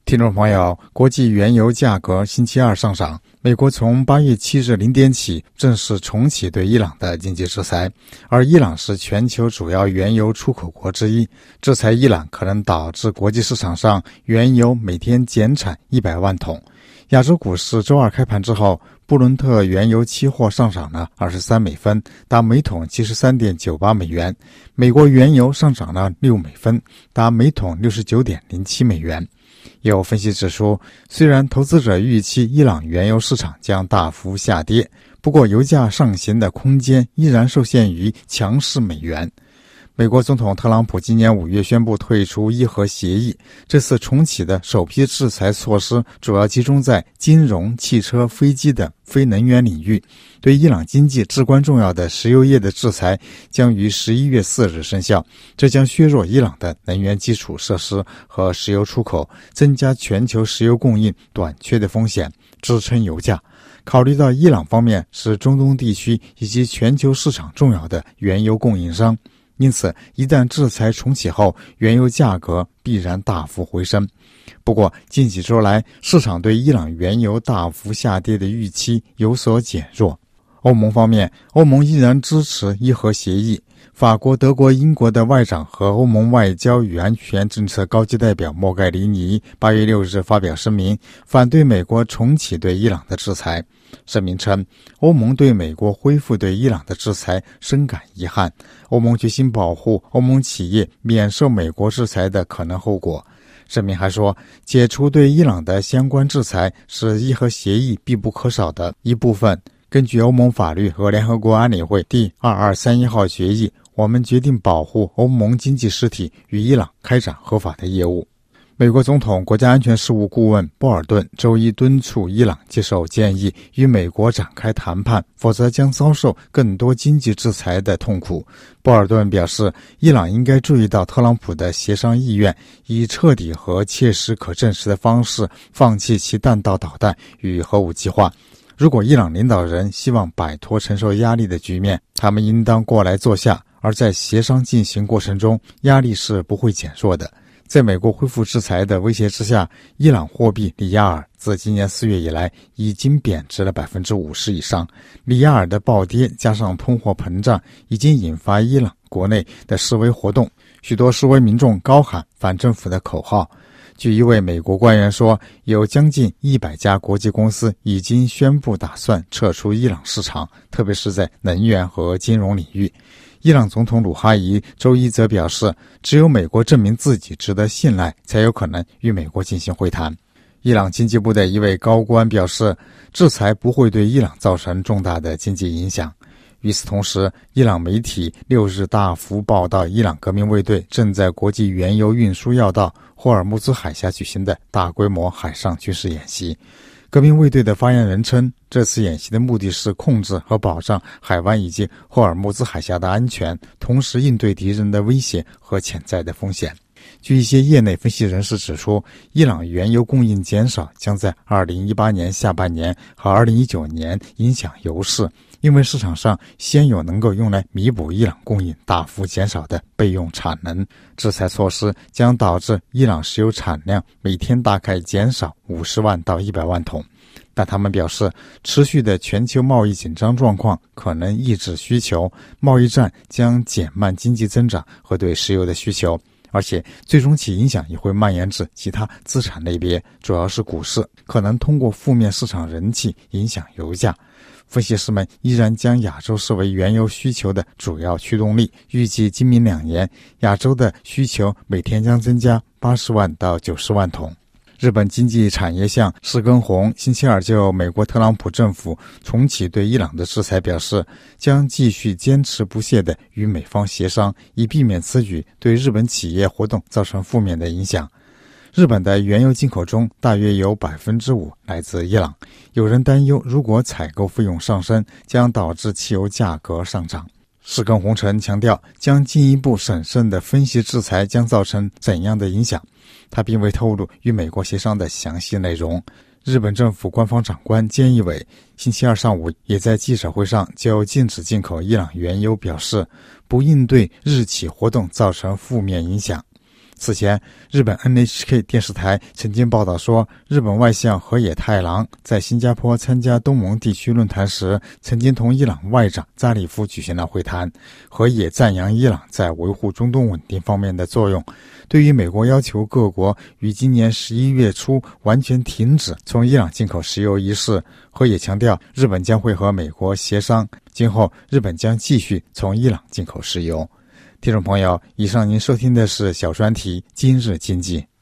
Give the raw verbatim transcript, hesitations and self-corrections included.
听众朋友，国际原油价格星期二上涨，美国从八月七日零点起正式重启对伊朗的经济制裁，而伊朗是全球主要原油出口国之一，制裁伊朗可能导致国际市场上原油每天减产一百万桶。亚洲股市周二开盘之后，布伦特原油期货上涨了二十三美分，达每桶 七十三点九八美元；美国原油上涨了六美分，达每桶 六十九点零七美元。有分析指出，虽然投资者预期伊朗原油市场将大幅下跌，不过油价上行的空间依然受限于强势美元。美国总统特朗普今年五月宣布退出伊核协议，这次重启的首批制裁措施主要集中在金融、汽车、飞机等非能源领域。对伊朗经济至关重要的石油业的制裁将于十一月四日生效，这将削弱伊朗的能源基础设施和石油出口，增加全球石油供应短缺的风险，支撑油价。考虑到伊朗方面是中东地区以及全球市场重要的原油供应商，因此一旦制裁重启后，原油价格必然大幅回升。不过近几周来，市场对伊朗原油大幅下跌的预期有所减弱。欧盟方面，欧盟依然支持伊核协议。法国、德国、英国的外长和欧盟外交与安全政策高级代表莫盖里尼八月六日发表声明，反对美国重启对伊朗的制裁。声明称，欧盟对美国恢复对伊朗的制裁深感遗憾，欧盟决心保护欧盟企业免受美国制裁的可能后果。声明还说，解除对伊朗的相关制裁是伊核协议必不可少的一部分。根据欧盟法律和联合国安理会第二二三一号决议，我们决定保护欧盟经济实体与伊朗开展合法的业务。美国总统国家安全事务顾问波尔顿周一敦促伊朗接受建议，与美国展开谈判，否则将遭受更多经济制裁的痛苦。波尔顿表示，伊朗应该注意到特朗普的协商意愿，以彻底和切实可证实的方式放弃其弹道导弹与核武计划。如果伊朗领导人希望摆脱承受压力的局面，他们应当过来坐下，而在协商进行过程中，压力是不会减弱的。在美国恢复制裁的威胁之下，伊朗货币里亚尔自今年四月以来已经贬值了 百分之五十 以上。里亚尔的暴跌加上通货膨胀，已经引发伊朗国内的示威活动，许多示威民众高喊反政府的口号。据一位美国官员说，有将近一百家国际公司已经宣布打算撤出伊朗市场，特别是在能源和金融领域。伊朗总统鲁哈尼周一则表示，只有美国证明自己值得信赖，才有可能与美国进行会谈。伊朗经济部的一位高官表示，制裁不会对伊朗造成重大的经济影响。与此同时，伊朗媒体六日大幅报道伊朗革命卫队正在国际原油运输要道霍尔木兹海峡举行的大规模海上军事演习。革命卫队的发言人称，这次演习的目的是控制和保障海湾以及霍尔木兹海峡的安全，同时应对敌人的威胁和潜在的风险。据一些业内分析人士指出，伊朗原油供应减少将在二零一八年下半年和二零一九年影响油市，因为市场上先有能够用来弥补伊朗供应大幅减少的备用产能。制裁措施将导致伊朗石油产量每天大概减少五十万到一百万桶。但他们表示，持续的全球贸易紧张状况可能抑制需求，贸易战将减慢经济增长和对石油的需求，而且最终其影响也会蔓延至其他资产类别，主要是股市，可能通过负面市场人气影响油价。分析师们依然将亚洲视为原油需求的主要驱动力，预计今明两年亚洲的需求每天将增加八十万到九十万桶。日本经济产业相石根弘星期二就美国特朗普政府重启对伊朗的制裁表示，将继续坚持不懈地与美方协商，以避免此举对日本企业活动造成负面的影响。日本的原油进口中大约有 百分之五 来自伊朗，有人担忧如果采购费用上升，将导致汽油价格上涨。石根弘城强调，将进一步审慎地分析制裁将造成怎样的影响。他并未透露与美国协商的详细内容。日本政府官方长官菅义伟星期二上午也在记者会上就禁止进口伊朗原油表示，不应对日企活动造成负面影响。 此前，日本 N H K 电视台曾经报道说，日本外相河野太郎在新加坡参加东盟地区论坛时，曾经同伊朗外长扎里夫举行了会谈。河野赞扬伊朗在维护中东稳定方面的作用。对于美国要求各国于今年十一月初完全停止从伊朗进口石油一事，河野强调，日本将会和美国协商，今后日本将继续从伊朗进口石油。听众朋友，以上您收听的是小专题今日经济。